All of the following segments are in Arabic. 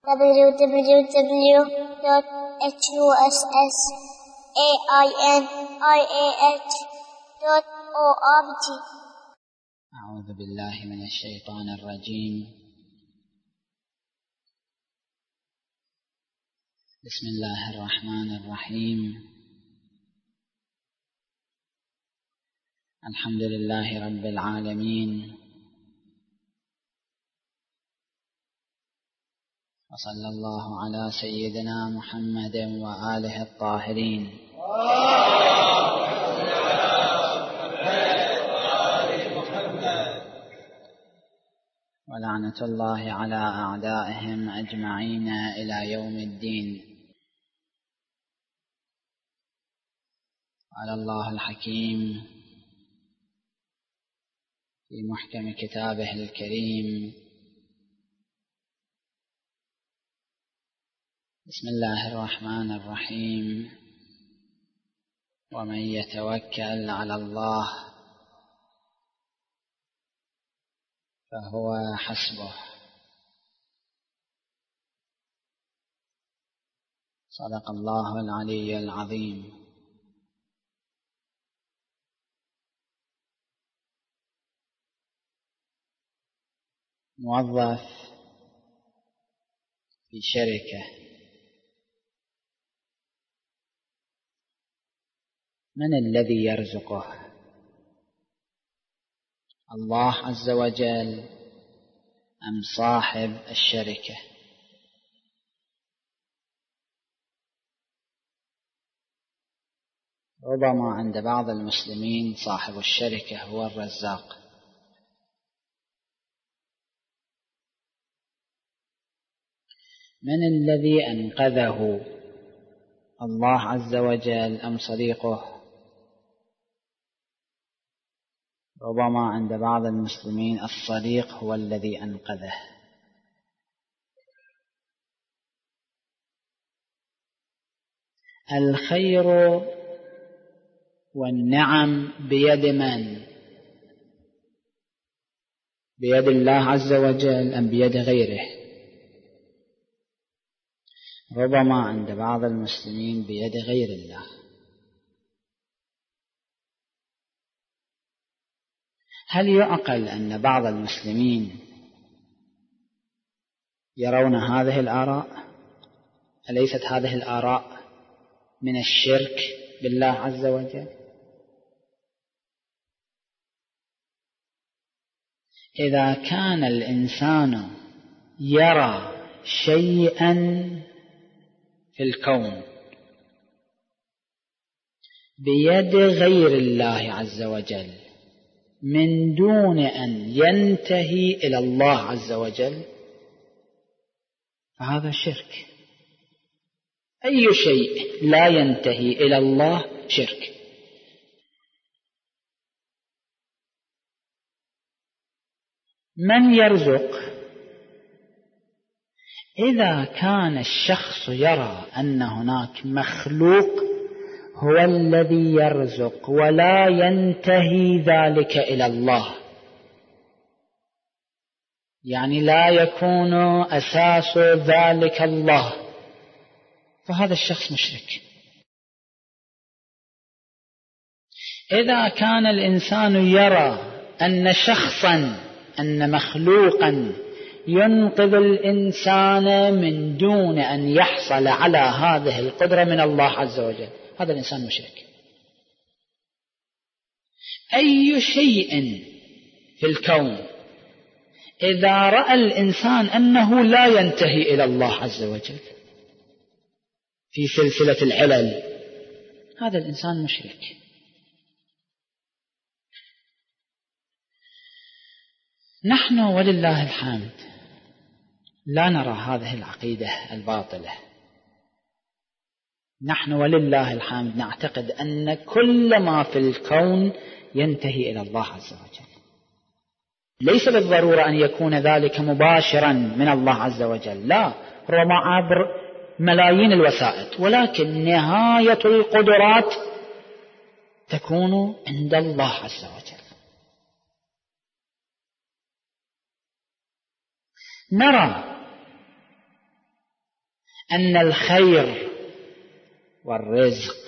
www.husainiah.org. أعوذ بالله من الشيطان الرجيم. بسم الله الرحمن الرحيم. الحمد لله رب العالمين، وصلى الله على سيدنا محمد وآله الطاهرين، ولعنة الله على أعدائهم أجمعين إلى يوم الدين. قال الله الحكيم في محكم كتابه الكريم: بسم الله الرحمن الرحيم. ومن يتوكل على الله فهو حسبه. صدق الله العلي العظيم. موظف في شركة، من الذي يرزقه؟ الله عز وجل أم صاحب الشركة؟ ربما عند بعض المسلمين صاحب الشركة هو الرزاق. من الذي أنقذه؟ الله عز وجل أم صديقه؟ ربما عند بعض المسلمين الصديق هو الذي أنقذه. الخير والنعم بيد من؟ بيد الله عز وجل أم بيد غيره؟ ربما عند بعض المسلمين بيد غير الله. هل يعقل أن بعض المسلمين يرون هذه الآراء؟ أليست هذه الآراء من الشرك بالله عز وجل؟ إذا كان الإنسان يرى شيئا في الكون بيد غير الله عز وجل من دون أن ينتهي إلى الله عز وجل، فهذا شرك. أي شيء لا ينتهي إلى الله شرك. من يرزق؟ إذا كان الشخص يرى أن هناك مخلوق هو الذي يرزق ولا ينتهي ذلك إلى الله، يعني لا يكون أساس ذلك الله، فهذا الشخص مشرك. إذا كان الإنسان يرى أن شخصا، أن مخلوقا ينقذ الإنسان من دون أن يحصل على هذه القدرة من الله عز وجل، هذا الإنسان مشرك. أي شيء في الكون إذا رأى الإنسان أنه لا ينتهي إلى الله عز وجل في سلسلة العلل، هذا الإنسان مشرك. نحن ولله الحمد لا نرى هذه العقيدة الباطلة. نحن ولله الحمد نعتقد أن كل ما في الكون ينتهي إلى الله عز وجل. ليس بالضرورة أن يكون ذلك مباشرا من الله عز وجل، لا، ربما عبر ملايين الوسائط، ولكن نهاية القدرات تكون عند الله عز وجل. نرى أن الخير والرزق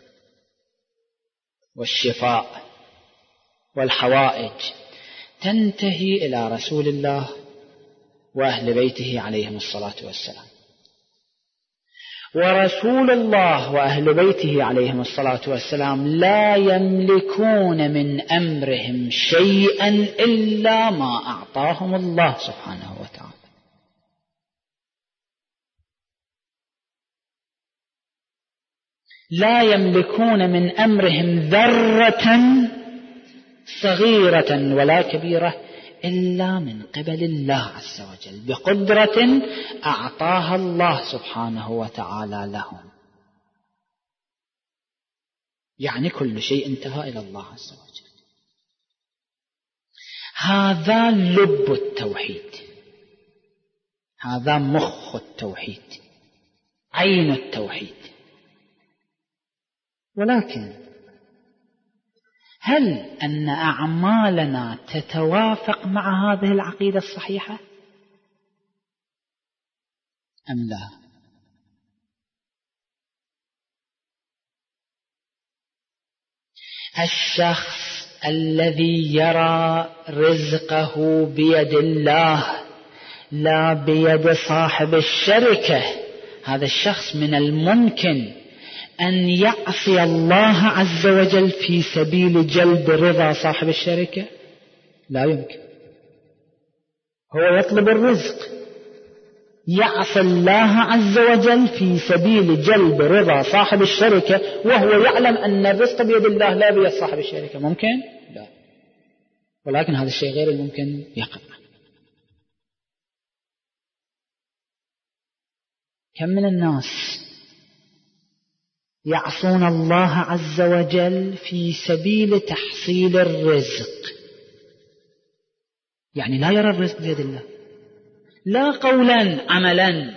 والشفاء والحوائج تنتهي إلى رسول الله وأهل بيته عليهم الصلاة والسلام، ورسول الله وأهل بيته عليهم الصلاة والسلام لا يملكون من أمرهم شيئا إلا ما أعطاهم الله سبحانه وتعالى. لا يملكون من أمرهم ذرة صغيرة ولا كبيرة إلا من قبل الله عز وجل بقدرة أعطاها الله سبحانه وتعالى لهم. يعني كل شيء انتهى إلى الله عز وجل. هذا لب التوحيد، هذا مخ التوحيد، عين التوحيد. ولكن هل أن أعمالنا تتوافق مع هذه العقيدة الصحيحة أم لا؟ الشخص الذي يرى رزقه بيد الله لا بيد صاحب الشركة، هذا الشخص من الممكن أن يعصي الله عز وجل في سبيل جلب رضا صاحب الشركة؟ لا يمكن. هو يطلب الرزق، يعصي الله عز وجل في سبيل جلب رضا صاحب الشركة وهو يعلم أن الرزق بيد الله لا بيد صاحب الشركة. ممكن؟ لا. ولكن هذا الشيء غير الممكن يقع. كم من الناس يعصون الله عز وجل في سبيل تحصيل الرزق، يعني لا يرى الرزق بيد الله، لا قولا عملا،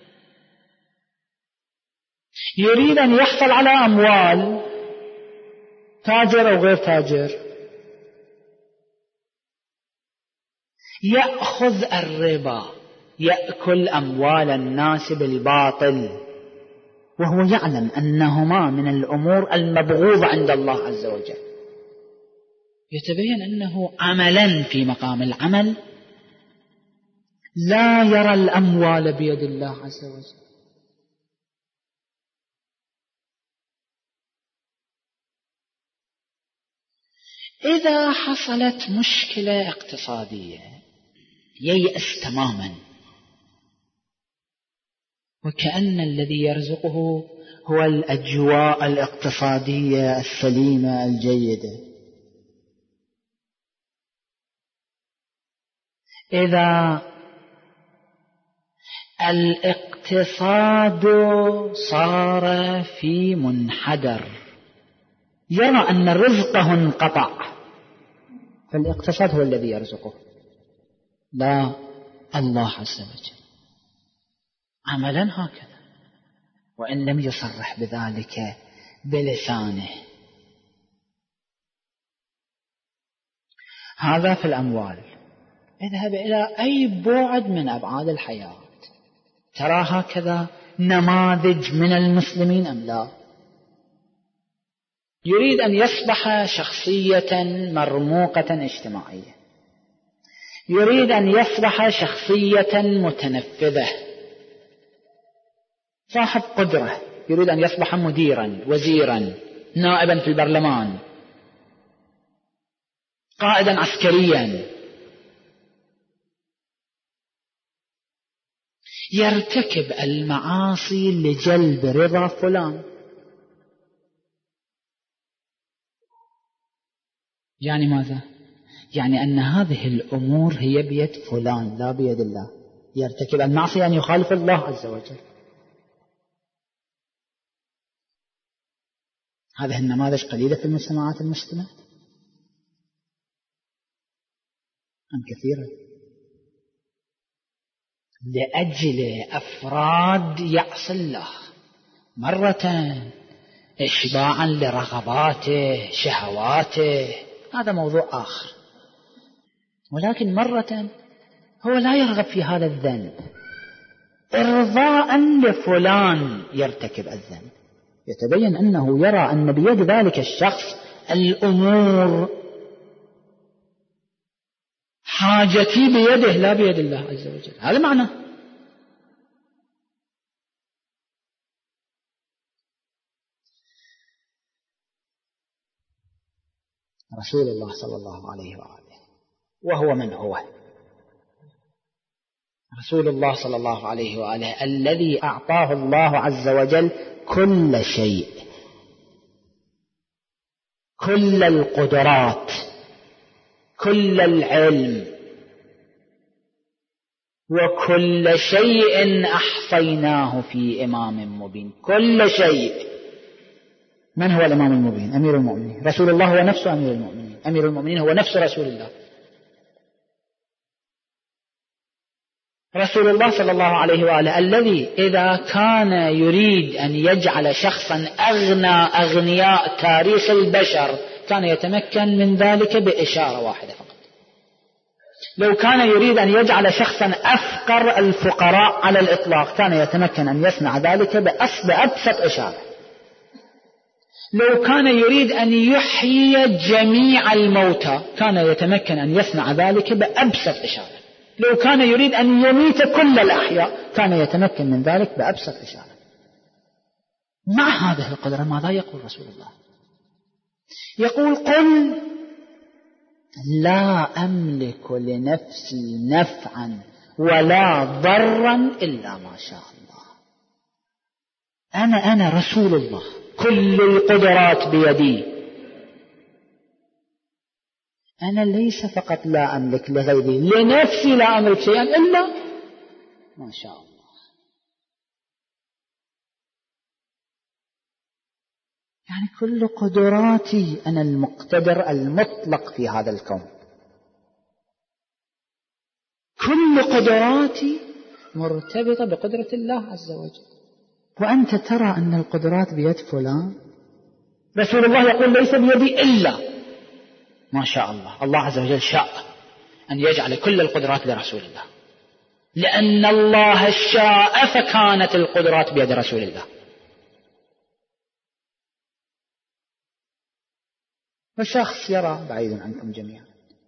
يريد أن يحصل على أموال، تاجر أو غير تاجر، يأخذ الربا، يأكل أموال الناس بالباطل، وهو يعلم أنهما من الأمور المبغوضة عند الله عز وجل. يتبين أنه عملا في مقام العمل لا يرى الأموال بيد الله عز وجل. إذا حصلت مشكلة اقتصادية ييأس تماما، وكأن الذي يرزقه هو الأجواء الاقتصادية السليمة الجيدة. إذا الاقتصاد صار في منحدر، يرى أن رزقه انقطع، فالاقتصاد هو الذي يرزقه لا الله عز وجل. عملا هكذا، وإن لم يصرح بذلك بلسانه. هذا في الأموال. اذهب إلى أي بعد من أبعاد الحياة، ترى هكذا نماذج من المسلمين أم لا؟ يريد أن يصبح شخصية مرموقة اجتماعية، يريد أن يصبح شخصية متنفذة صاحب قدرة، يريد أن يصبح مديرا، وزيرا، نائبا في البرلمان، قائدا عسكريا، يرتكب المعاصي لجلب رضا فلان. يعني ماذا؟ يعني أن هذه الأمور هي بيد فلان لا بيد الله. يرتكب المعصية أن يخالف الله عز وجل. هذه النماذج قليلة في المجتمعات المسلمة أم كثيرة؟ لأجل أفراد يعصي الله، مرة إشباعا لرغباته شهواته، هذا موضوع آخر، ولكن مرة هو لا يرغب في هذا الذنب، إرضاء لفلان يرتكب الذنب، يتبين أنه يرى أن بيد ذلك الشخص الأمور، حاجتي بيده لا بيد الله عز وجل. هذا معنى. رسول الله صلى الله عليه وآله، وهو من هو؟ رسول الله صلى الله عليه وآله الذي أعطاه الله عز وجل كل شيء، كل القدرات، كل العلم، وكل شيء أحصيناه في إمام مبين. كل شيء. من هو الإمام المبين؟ أمير المؤمنين. رسول الله هو نفسه أمير المؤمنين. أمير المؤمنين هو نفس رسول الله. رسول الله صلى الله عليه وآله الذي إذا كان يريد أن يجعل شخصا أغنى أغنياء تاريخ البشر كان يتمكن من ذلك بإشارة واحدة فقط. لو كان يريد أن يجعل شخصا أفقر الفقراء على الإطلاق كان يتمكن أن يصنع ذلك بأبسط إشارة. لو كان يريد أن يحيي جميع الموتى كان يتمكن أن يصنع ذلك بأبسط إشارة. لو كان يريد أن يميت كل الأحياء كان يتمكن من ذلك بأبسط إشارة. مع هذه القدرة ماذا يقول رسول الله؟ يقول: قل لا أملك لنفسي نفعا ولا ضرا إلا ما شاء الله. أنا رسول الله، كل القدرات بيدي. أنا ليس فقط لا أملك لغيري، لنفسي لا أملك شيئا إلا ما شاء الله. يعني كل قدراتي أنا المقتدر المطلق في هذا الكون. كل قدراتي مرتبطة بقدرة الله عز وجل. وأنت ترى أن القدرات بيد فلان. رسول الله يقول: ليس بيدي إلا ما شاء الله. الله عز وجل شاء أن يجعل كل القدرات لرسول الله، لأن الله شاء فكانت القدرات بيد رسول الله. وشخص يرى بعيد عنكم جميعا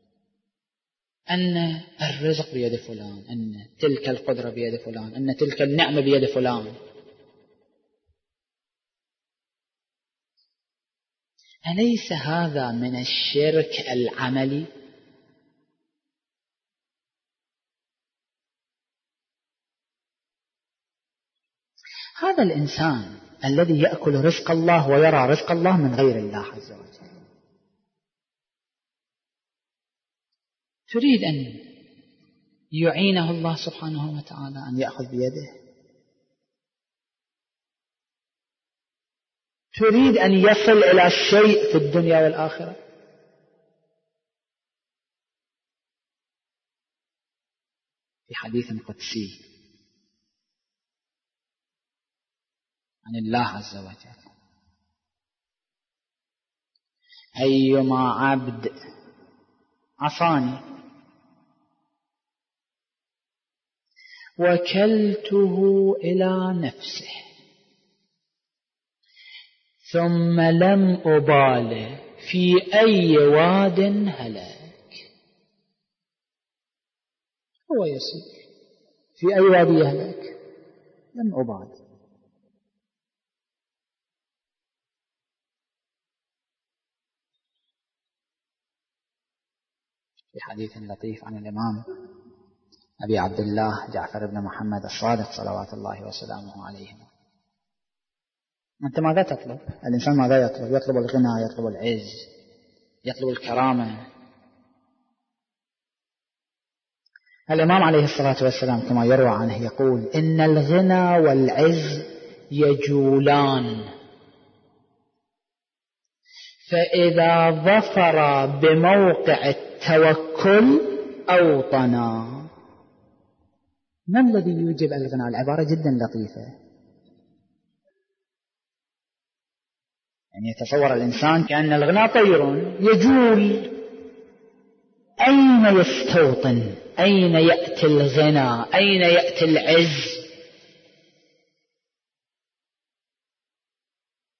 أن الرزق بيد فلان، أن تلك القدرة بيد فلان، أن تلك النعمة بيد فلان. أليس هذا من الشرك العملي؟ هذا الإنسان الذي يأكل رزق الله ويرى رزق الله من غير الله عز وجل، تريد أن يعينه الله سبحانه وتعالى أن يأخذ بيده؟ تريد أن يصل إلى شيء في الدنيا والآخرة؟ في حديث قدسي عن الله عز وجل: أيما عبد عصاني وكلته إلى نفسه ثم لم أباله في أي واد هلاك. هو يسير في أي واد يهلك، لم أبال. في حديث لطيف عن الإمام أبي عبد الله جعفر بن محمد الصادق صلوات الله وسلامه عليه: أنت ماذا تطلب؟ الإنسان ماذا يطلب؟ يطلب الغنى، يطلب العز، يطلب الكرامة. الإمام عليه الصلاة والسلام كما يروى عنه يقول: إن الغنى والعز يجولان، فإذا ظفر بموقع التوكل أوطنا. ما الذي يوجب الغنى؟ العبارة جدا لطيفة. يعني يتصور الإنسان كأن الغنى طير يجول، أين يستوطن؟ أين يأتي الغنى؟ أين يأتي العز؟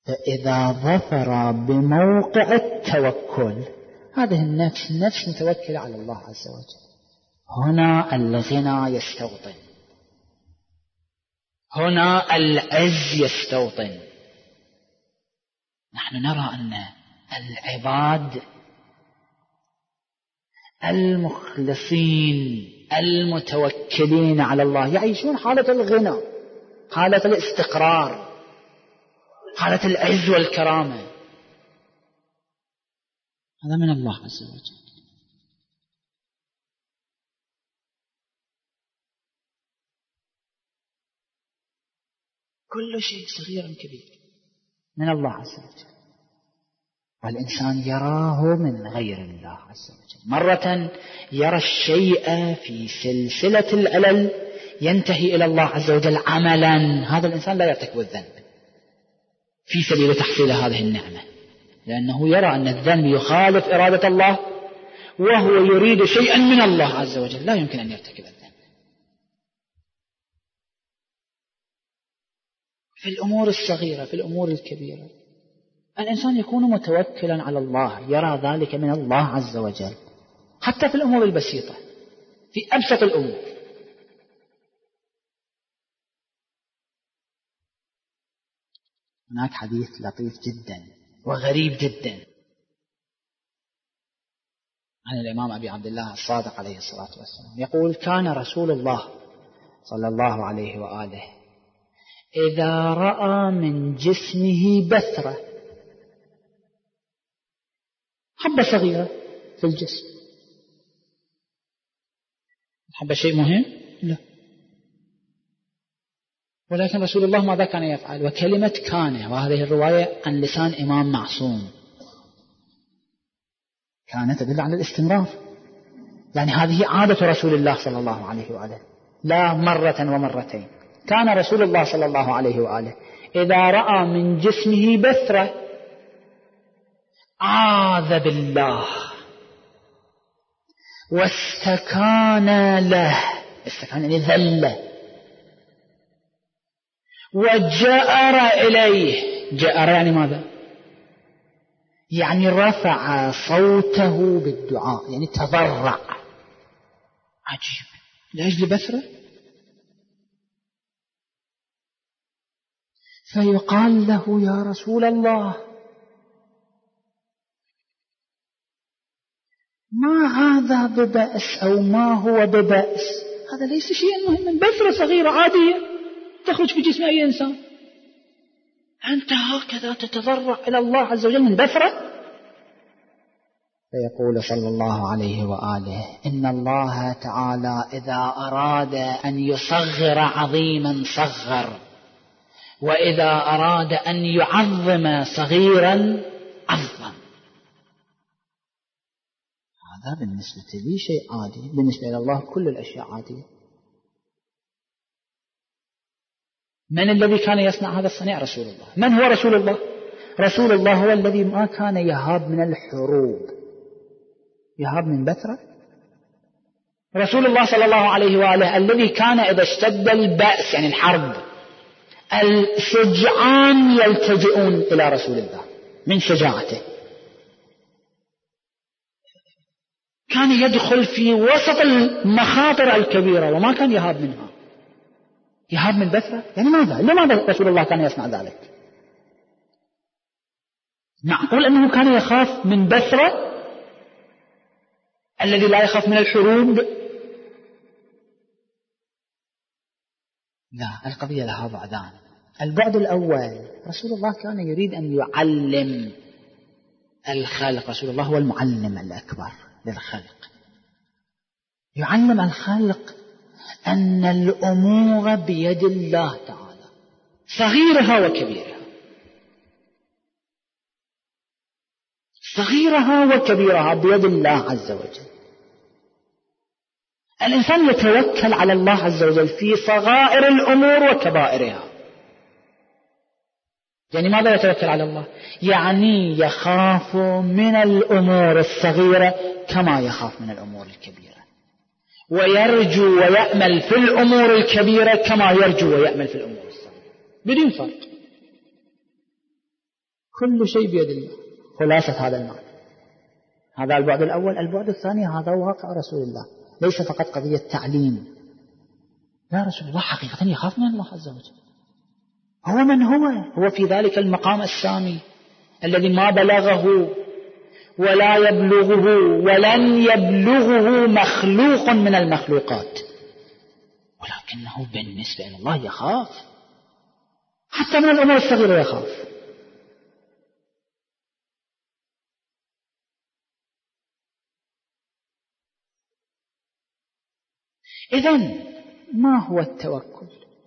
فإذا ظفر بموقع التوكل، هذه النفس نفس متوكلة على الله عز وجل، هنا الغنى يستوطن، هنا العز يستوطن. نحن نرى أن العباد المخلصين المتوكلين على الله يعيشون حالة الغنى، حالة الاستقرار، حالة العز والكرامة. هذا من الله عز وجل. كل شيء صغير كبير من الله عز وجل، والإنسان يراه من غير الله عز وجل. مرة يرى الشيء في سلسلة العلل ينتهي إلى الله عز وجل عملا، هذا الإنسان لا يرتكب الذنب في سبيل تحصيل هذه النعمة، لأنه يرى أن الذنب يخالف إرادة الله وهو يريد شيئا من الله عز وجل، لا يمكن أن يرتكب الذنب. في الأمور الصغيرة، في الأمور الكبيرة، الإنسان يكون متوكلا على الله، يرى ذلك من الله عز وجل، حتى في الأمور البسيطة، في أبسط الأمور. هناك حديث لطيف جدا وغريب جدا عن الإمام أبي عبد الله الصادق عليه الصلاة والسلام، يقول: كان رسول الله صلى الله عليه وآله إذا رأى من جسمه بثرة، حبة صغيرة في الجسم، حبة شيء مهم؟ لا، ولكن رسول الله ماذا كان يفعل؟ وكلمة كان، وهذه الرواية عن لسان إمام معصوم، كان تدل على الاستمرار، يعني هذه عادة رسول الله صلى الله عليه وآله، لا مرة ومرتين. كان رسول الله صلى الله عليه وآله إذا رأى من جسمه بثرة عاذ بالله واستكان له، استكان يعني ذل، وجأر إليه. جأر يعني ماذا؟ يعني رفع صوته بالدعاء، يعني تضرع. عجيب، لأجل بثرة. فيقال له: يا رسول الله، ما هذا ببأس أو ما هو ببأس، هذا ليس شيئا مهما، بثرة صغيرة عادية تخرج في جسم أي إنسان، أنت هكذا تتضرع إلى الله عز وجل من بثرة؟ فيقول صلى الله عليه وآله: إن الله تعالى إذا أراد أن يصغر عظيما صغر، وإذا أراد أن يعظم صغيرا عظم. هذا بالنسبة لي شيء عادي، بالنسبة إلى الله كل الأشياء عادية. من الذي كان يصنع هذا الصنيع؟ رسول الله. من هو رسول الله؟ رسول الله هو الذي ما كان يهاب من الحروب، يهاب من بثرة. رسول الله صلى الله عليه وآله الذي كان إذا اشتد البأس يعني الحرب، الشجعان يلتجئون إلى رسول الله من شجاعته، كان يدخل في وسط المخاطر الكبيرة وما كان يهاب منها. يهاب من بثرة يعني ماذا؟ لماذا رسول الله كان يصنع ذلك؟ معقول أنه كان يخاف من بثرة الذي لا يخاف من الحروب؟ لا، القضية لها بعدان. البعد الأول، رسول الله كان يريد أن يعلم الخلق، رسول الله هو المعلم الأكبر للخلق، يعلم الخلق أن الأمور بيد الله تعالى، صغيرها وكبيرها، صغيرها وكبيرها بيد الله عز وجل. الإنسان يتوكل على الله عز وجل في صغائر الأمور وكبائرها. يعني ماذا يتوكل على الله؟ يعني يخاف من الأمور الصغيرة كما يخاف من الأمور الكبيرة، ويرجو ويأمل في الأمور الكبيرة كما يرجو ويأمل في الأمور الصغيرة، بدون فرق. كل شيء بيد الله. خلاصة هذا المعنى. هذا البعد الأول. البعد الثاني هذا واقع رسول الله، ليس فقط قضية تعليم. لا، رسول الله حقيقة يخاف من الله عز وجل. هو من هو في ذلك المقام السامي الذي ما بلغه ولا يبلغه ولن يبلغه مخلوق من المخلوقات، ولكنه بالنسبة إلى الله يخاف، حتى من الأمور الصغيرة يخاف. إذن ما هو التوكل؟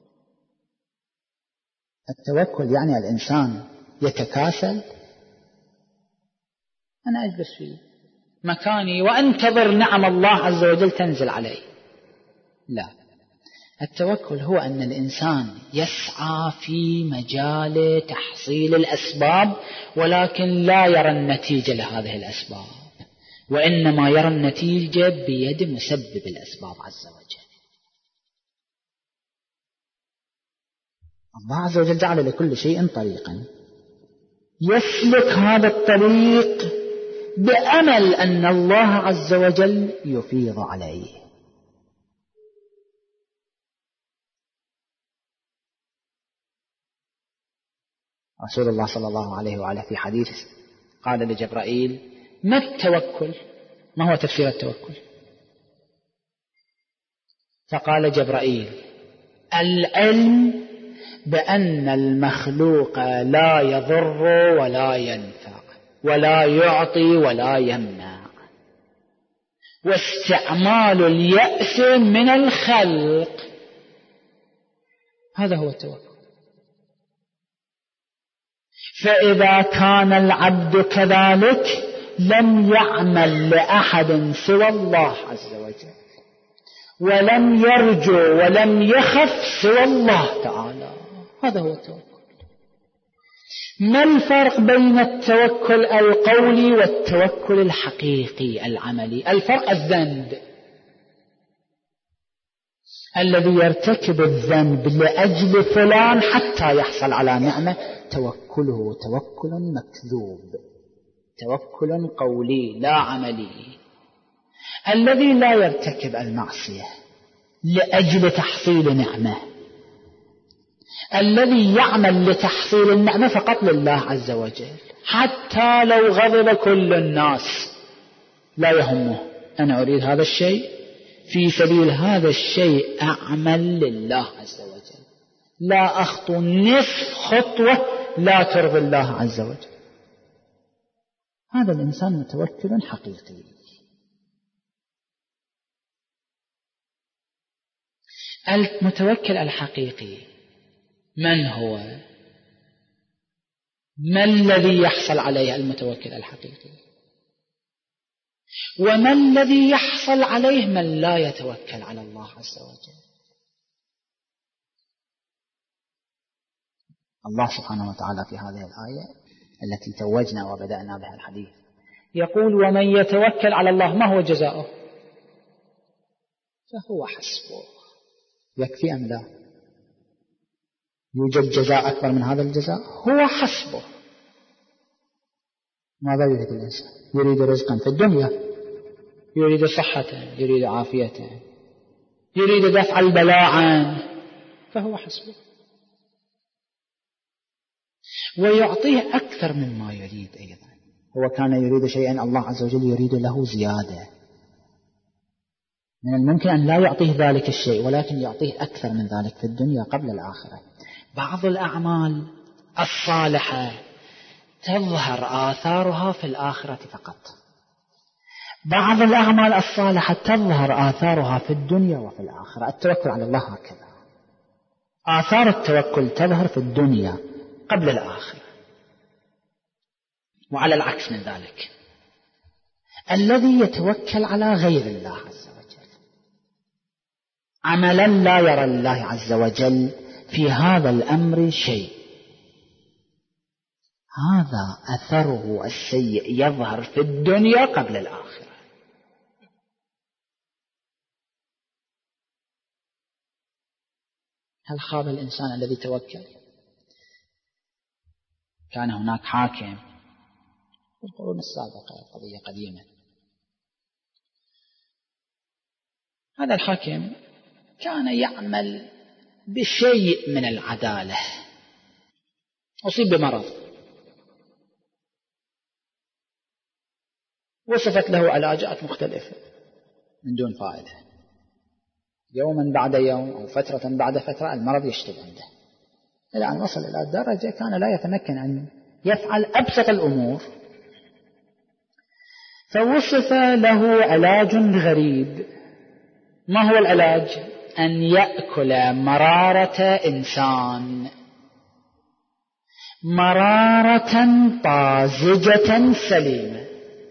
التوكل يعني الإنسان يتكاسل، أنا أجلس في مكاني وأنتظر نعم الله عز وجل تنزل علي. لا، التوكل هو أن الإنسان يسعى في مجال تحصيل الأسباب، ولكن لا يرى النتيجة لهذه الأسباب، وإنما يرى النتيجة بيد مسبب الأسباب عز وجل. الله عز وجل جعل لكل شيء طريقا، يسلك هذا الطريق بأمل أن الله عز وجل يفيض عليه. رسول الله صلى الله عليه وعلى في حديث قال لجبرائيل: ما التوكل؟ ما هو تفسير التوكل؟ فقال جبرائيل: العلم بأن المخلوق لا يضر ولا ينفع ولا يعطي ولا يمنع، واستعمال اليأس من الخلق، هذا هو التوكل. فإذا كان العبد كذلك لم يعمل لأحد سوى الله عز وجل، ولم يرجو ولم يخف سوى الله تعالى، هذا هو التوكل. ما الفرق بين التوكل القولي والتوكل الحقيقي العملي؟ الفرق الذنب. الذي يرتكب الذنب لأجل فلان حتى يحصل على نعمة توكله توكل مكذوب، توكل قولي لا عملي. الذي لا يرتكب المعصية لأجل تحصيل نعمة، الذي يعمل لتحصيل النعمة فقط لله عز وجل، حتى لو غضب كل الناس لا يهمه، أنا أريد هذا الشيء في سبيل هذا الشيء أعمل لله عز وجل، لا أخطو نصف خطوة لا ترضي الله عز وجل. هذا الإنسان متوكل حقيقي. المتوكل الحقيقي من هو؟ ما الذي يحصل عليه المتوكل الحقيقي؟ وما الذي يحصل عليه من لا يتوكل على الله عز وجل؟ الله سبحانه وتعالى في هذه الآية التي توجنا وبدأنا بها الحديث يقول: ومن يتوكل على الله ما هو جزاؤه؟ فهو حسبه. يكفي أم لا؟ يوجد جزاء أكبر من هذا الجزاء؟ هو حسبه. ماذا يريد الإنسان؟ يريد رزقا في الدنيا، يريد صحة، يريد عافية، يريد دفع البلاء عنه، فهو حسبه. ويعطيه أكثر مما يريد أيضا. هو كان يريد شيئا الله عز وجل يريد له زيادة، من الممكن أن لا يعطيه ذلك الشيء ولكن يعطيه أكثر من ذلك في الدنيا قبل الآخرة. بعض الأعمال الصالحة تظهر آثارها في الآخرة فقط، بعض الأعمال الصالحة تظهر آثارها في الدنيا وفي الآخرة. التوكل على الله هكذا، آثار التوكل تظهر في الدنيا قبل الآخرة. وعلى العكس من ذلك الذي يتوكل على غير الله عز وجل عملا لا يرى الله عز وجل في هذا الأمر شيء، هذا أثره السيء يظهر في الدنيا قبل الآخرة. هل خاب الإنسان الذي توكل؟ كان هناك حاكم في القرون السابقة، قضية قديمة. هذا الحاكم كان يعمل بشيء من العدالة، أصيب بمرض، وصفت له علاجات مختلفة من دون فائدة. يوما بعد يوم أو فترة بعد فترة المرض يشتد عنده، إلى أن وصل إلى درجة كان لا يتمكن أن يفعل أبسط الأمور. فوصف له علاج غريب. ما هو العلاج؟ أن يأكل مرارة إنسان، مرارة طازجة سليمة.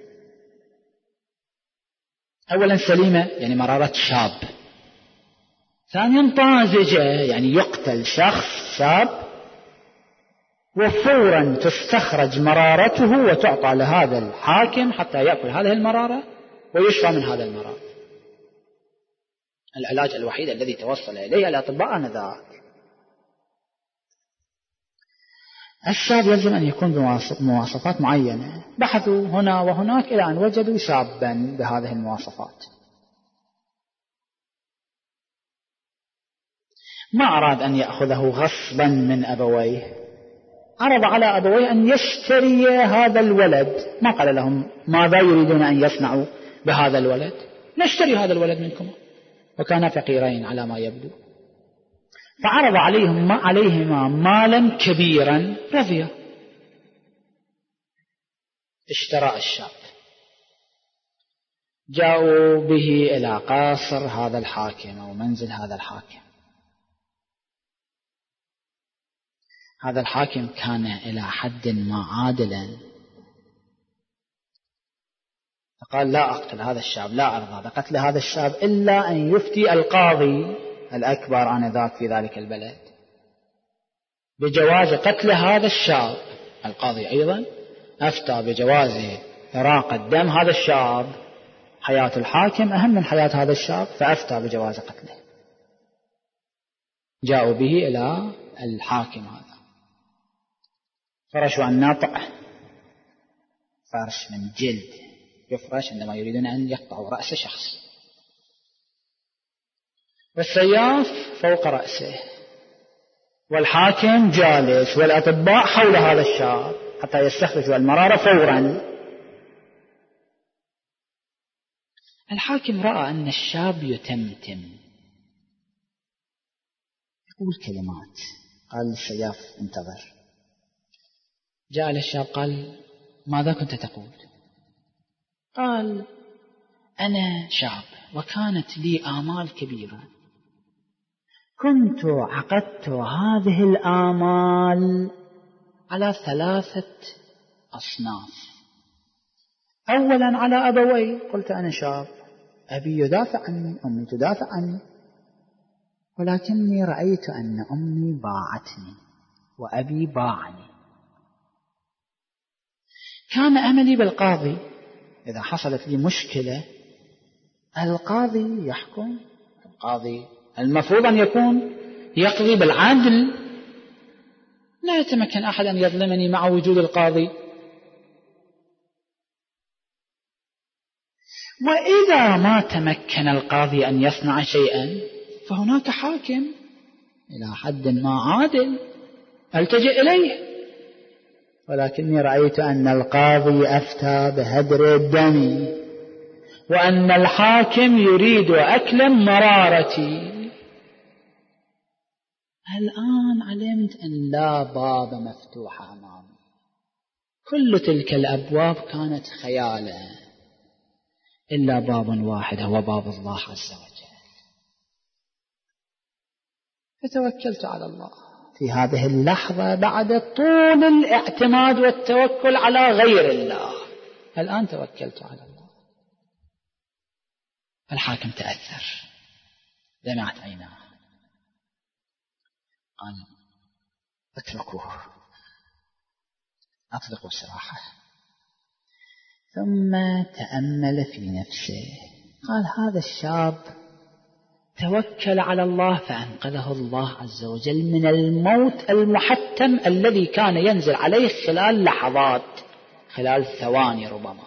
أولا سليمة يعني مرارة شاب، ثانيا طازجة يعني يقتل شخص شاب وفورا تستخرج مرارته وتعطى لهذا الحاكم حتى يأكل هذه المرارة ويشفى من هذا المرض. العلاج الوحيد الذي توصل إليه الأطباء آنذاك. الشاب يلزم أن يكون بمواصفات معينة، بحثوا هنا وهناك إلى أن وجدوا شابا بهذه المواصفات. ما أراد أن يأخذه غصبا من أبويه، عرض على أبويه أن يشتري هذا الولد. ما قال لهم ماذا يريدون أن يصنعوا بهذا الولد، نشتري هذا الولد منكم. وكانا فقيرين على ما يبدو، فعرض عليهما مالا كبيرا، رضي، اشترى الشاب. جاءوا به إلى قصر هذا الحاكم أو منزل هذا الحاكم. هذا الحاكم كان إلى حد ما عادلا، فقال لا أقتل هذا الشاب، لا أرضى بقتل هذا الشاب إلا أن يفتي القاضي الأكبر آنذاك في ذلك البلد بجواز قتل هذا الشاب. القاضي أيضا أفتى بجواز إراقة دم هذا الشاب، حياة الحاكم أهم من حياة هذا الشاب، فأفتى بجواز قتله. جاءوا به إلى الحاكم هذا، فرشوا الناطع، فرش من جلد يفرش عندما يريدون أن يقطعوا رأس شخص، والسياف فوق رأسه، والحاكم جالس والأطباء حول هذا الشاب حتى يستخرجوا المرارة فورا. الحاكم رأى أن الشاب يتمتم، يقول كلمات، قال للسياف انتظر. جاء للشاب قال ماذا كنت تقول؟ قال أنا شاب وكانت لي آمال كبيرة، كنت عقدت هذه الآمال على 3 أصناف. أولا على أبوي، قلت أنا شاب، أبي يدافع عني، أمي تدافع عني، ولكني رأيت أن أمي باعتني وأبي باعني. كان أملي بالقاضي، إذا حصلت لي مشكلة القاضي يحكم. القاضي المفروض أن يكون يقضي بالعدل، لا يتمكن أحد أن يظلمني مع وجود القاضي. وإذا ما تمكن القاضي أن يصنع شيئا فهناك حاكم إلى حد ما عادل ألتجئ إليه. ولكني رأيت أن القاضي أفتى بهدر الدم، وأن الحاكم يريد أكل مرارتي. الآن علمت أن لا باب مفتوح أمامي، كل تلك الأبواب كانت خيالا، إلا باب واحد هو باب الله عز وجل. فتوكلت على الله في هذه اللحظة بعد طول الاعتماد والتوكل على غير الله. الآن توكلت على الله. الحاكم تأثر، دمعت عيناه، قال اتركوه، أطلقوا سراحه. ثم تأمل في نفسه، قال هذا الشاب توكل على الله فأنقذه الله عز وجل من الموت المحتم الذي كان ينزل عليه خلال لحظات، خلال ثواني ربما.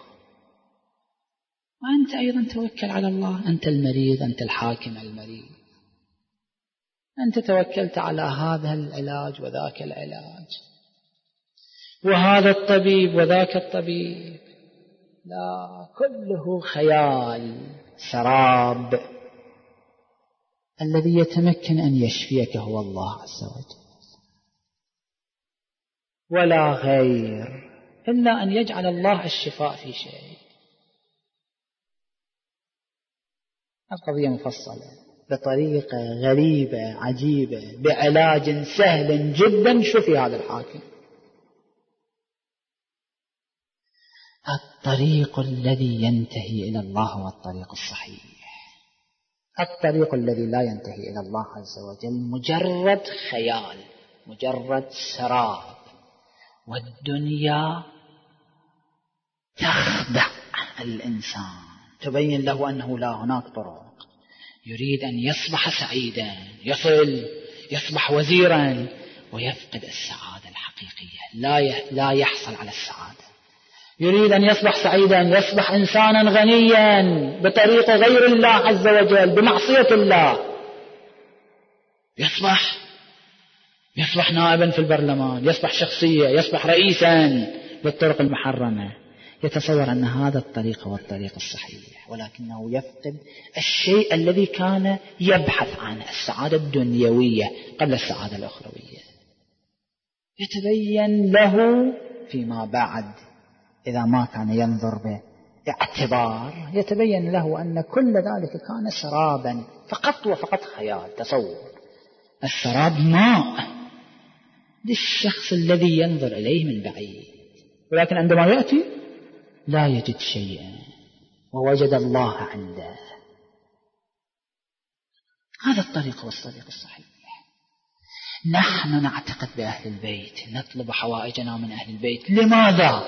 وأنت أيضا توكل على الله، أنت المريض، أنت الحاكم المريض، أنت توكلت على هذا العلاج وذاك العلاج وهذا الطبيب وذاك الطبيب، لا، كله خيال سراب. الذي يتمكن أن يشفيك هو الله عز وجل ولا غير، إلا أن يجعل الله الشفاء في شيء. القضية مفصلة بطريقة غريبة عجيبة، بعلاج سهل جدا شفي هذا الحاكم. الطريق الذي ينتهي إلى الله هو الطريق الصحيح. الطريق الذي لا ينتهي إلى الله عز وجل مجرد خيال، مجرد سراب، والدنيا تخدع الإنسان، تبين له أنه لا، هناك طرق. يريد أن يصبح سعيدا، يصبح وزيرا، ويفقد السعادة الحقيقية، لا يحصل على السعادة. يريد أن يصبح سعيدا، يصبح إنسانا غنيا بطريقة غير الله عز وجل، بمعصية الله، يصبح نائبا في البرلمان، يصبح شخصية، يصبح رئيسا بالطرق المحرمة. يتصور أن هذا الطريق هو الطريق الصحيح، ولكنه يفقد الشيء الذي كان يبحث عنه، السعادة الدنيوية قبل السعادة الأخروية. يتبين له فيما بعد، إذا ما كان ينظر باعتبار، يتبين له أن كل ذلك كان سرابا فقط وفقط خيال، تصور. السراب ماء للشخص الذي ينظر إليه من بعيد، ولكن عندما يأتي لا يجد شيئا ووجد الله عنده. هذا الطريق هو الطريق الصحيح. نحن نعتقد بأهل البيت، نطلب حوائجنا من أهل البيت. لماذا؟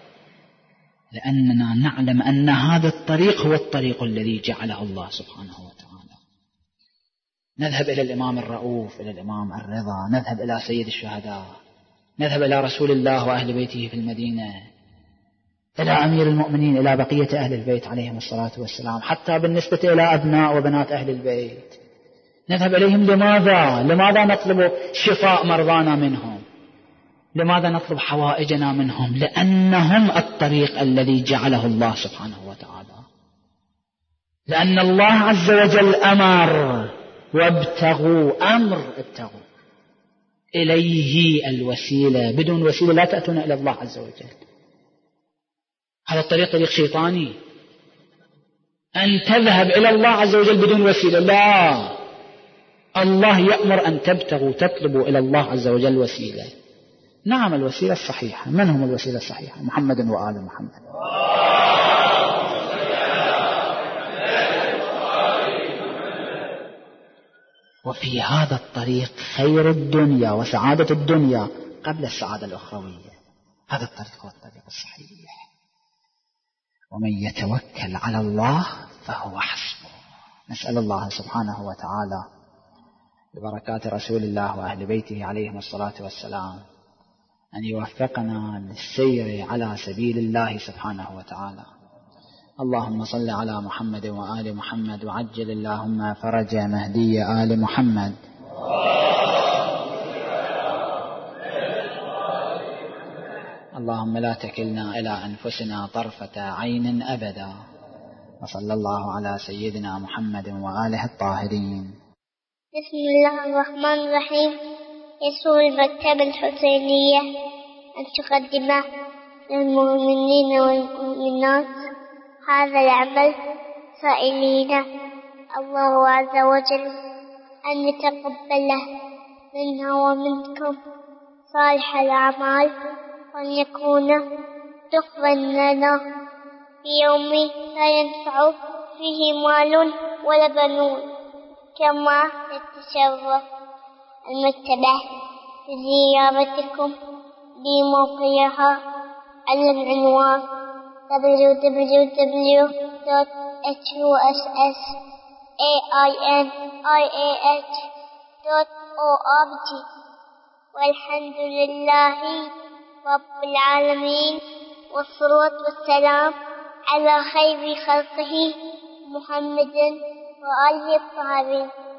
لأننا نعلم أن هذا الطريق هو الطريق الذي جعله الله سبحانه وتعالى. نذهب إلى الإمام الرؤوف، إلى الإمام الرضا، نذهب إلى سيد الشهداء، نذهب إلى رسول الله وأهل بيته في المدينة، إلى أمير المؤمنين، إلى بقية أهل البيت عليهم الصلاة والسلام، حتى بالنسبة إلى أبناء وبنات أهل البيت نذهب إليهم. لماذا نطلب شفاء مرضانا منهم؟ لماذا نطلب حوائجنا منهم؟ لأنهم الطريق الذي جعله الله سبحانه وتعالى. لأن الله عز وجل أمر، وابتغوا، ابتغوا إليه الوسيلة، بدون وسيلة لا تأتون إلى الله عز وجل. هذا الطريق طريق شيطاني، أن تذهب إلى الله عز وجل بدون وسيلة. لا، الله يأمر أن تبتغوا، تطلبوا إلى الله عز وجل وسيلة. نعم، الوسيلة الصحيحة. من هم الوسيلة الصحيحة؟ محمد وآل محمد. وفي هذا الطريق خير الدنيا وسعادة الدنيا قبل السعادة الأخروية. هذا الطريق هو الطريق الصحيح. ومن يتوكل على الله فهو حسبه. نسأل الله سبحانه وتعالى ببركات رسول الله وأهل بيته عليهم الصلاة والسلام أن يوفقنا للسير على سبيل الله سبحانه وتعالى. اللهم صل على محمد وآل محمد، وعجل اللهم فرج مهدي آل محمد. اللهم لا تكلنا إلى أنفسنا طرفة عين أبدا. وصلى الله على سيدنا محمد وآله الطاهرين. بسم الله الرحمن الرحيم. يسر المكتبة الحسينية أن تقدم للمؤمنين والمؤمنات هذا العمل، سائلين الله عز وجل أن يتقبله منا ومنكم صالح الأعمال، وأن يكون تقبل لنا في يوم لا ينفع فيه مال ولا بنون. كما تتشرف المكتبة بزيارتكم بموقعها على العنوان www.huss AINIAH.org. والحمد لله رب العالمين، والصلاة والسلام على خير خلقه محمد وآله الطاهرين.